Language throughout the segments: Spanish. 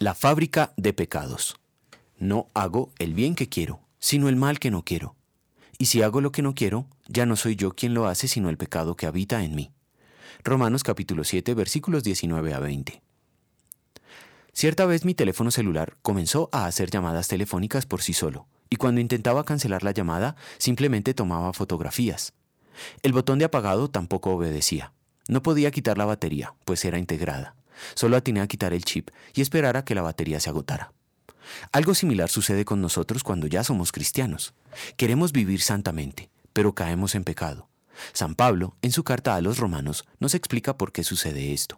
La fábrica de pecados. No hago el bien que quiero, sino el mal que no quiero. Y si hago lo que no quiero, ya no soy yo quien lo hace, sino el pecado que habita en mí. Romanos capítulo 7, versículos 19 a 20. Cierta vez mi teléfono celular comenzó a hacer llamadas telefónicas por sí solo, y cuando intentaba cancelar la llamada, simplemente tomaba fotografías. El botón de apagado tampoco obedecía. No podía quitar la batería, pues era integrada. Solo atiné a quitar el chip y esperar a que la batería se agotara. Algo similar sucede con nosotros cuando ya somos cristianos. Queremos vivir santamente, pero caemos en pecado. San Pablo, en su carta a los Romanos, nos explica por qué sucede esto.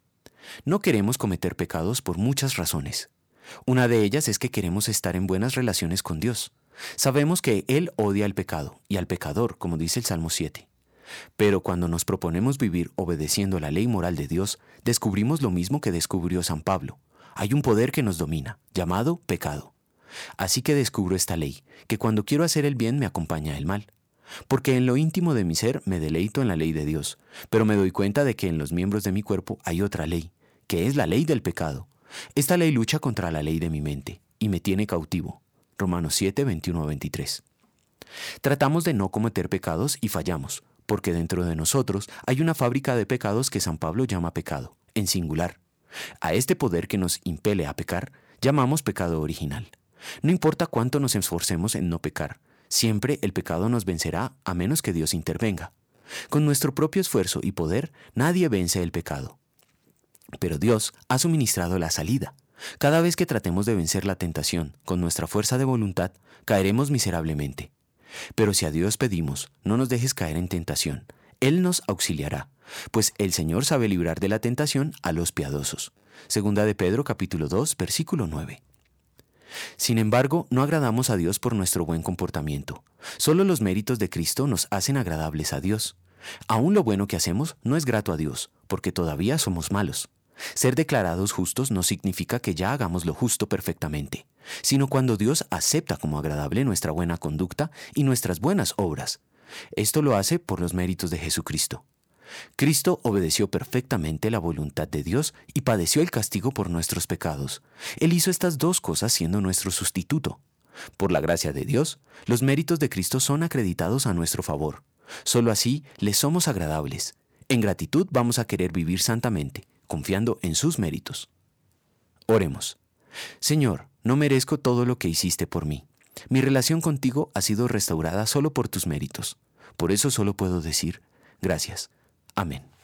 No queremos cometer pecados por muchas razones. Una de ellas es que queremos estar en buenas relaciones con Dios. Sabemos que Él odia al pecado y al pecador, como dice el Salmo 7. Pero cuando nos proponemos vivir obedeciendo la ley moral de Dios, descubrimos lo mismo que descubrió San Pablo. Hay un poder que nos domina, llamado pecado. Así que descubro esta ley, que cuando quiero hacer el bien me acompaña el mal. Porque en lo íntimo de mi ser me deleito en la ley de Dios, pero me doy cuenta de que en los miembros de mi cuerpo hay otra ley, que es la ley del pecado. Esta ley lucha contra la ley de mi mente y me tiene cautivo. Romanos 7, 21 a 23. Tratamos de no cometer pecados y fallamos, porque dentro de nosotros hay una fábrica de pecados que San Pablo llama pecado, en singular. A este poder que nos impele a pecar, llamamos pecado original. No importa cuánto nos esforcemos en no pecar, siempre el pecado nos vencerá a menos que Dios intervenga. Con nuestro propio esfuerzo y poder, nadie vence el pecado. Pero Dios ha suministrado la salida. Cada vez que tratemos de vencer la tentación con nuestra fuerza de voluntad, caeremos miserablemente. Pero si a Dios pedimos, no nos dejes caer en tentación, Él nos auxiliará, pues el Señor sabe librar de la tentación a los piadosos. Segunda de Pedro capítulo 2, versículo 9. Sin embargo, no agradamos a Dios por nuestro buen comportamiento. Solo los méritos de Cristo nos hacen agradables a Dios. Aún lo bueno que hacemos no es grato a Dios, porque todavía somos malos. Ser declarados justos no significa que ya hagamos lo justo perfectamente, sino cuando Dios acepta como agradable nuestra buena conducta y nuestras buenas obras. Esto lo hace por los méritos de Jesucristo. Cristo obedeció perfectamente la voluntad de Dios y padeció el castigo por nuestros pecados. Él hizo estas dos cosas siendo nuestro sustituto. Por la gracia de Dios, los méritos de Cristo son acreditados a nuestro favor. Solo así le somos agradables. En gratitud vamos a querer vivir santamente, confiando en sus méritos. Oremos. Señor, no merezco todo lo que hiciste por mí. Mi relación contigo ha sido restaurada solo por tus méritos. Por eso solo puedo decir, gracias. Amén.